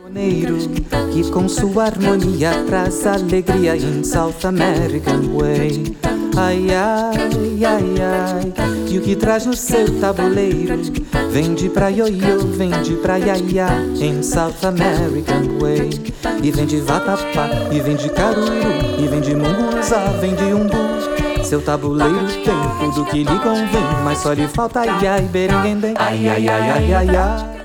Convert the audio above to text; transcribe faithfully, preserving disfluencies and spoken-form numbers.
Que com sua harmonia traz alegria in South American way. Ai, ai, ai, ai. E o que traz no seu tabuleiro vem de pra ioiô, vem de pra iaiá em South American way. E vem de vatapá, e vem de caruru, e vem de munguzá, vem de umbu. Seu tabuleiro tem tudo que lhe convém, mas só lhe falta ai, ai, berenguendem. Ai, ai, ai, ai, ai, ai.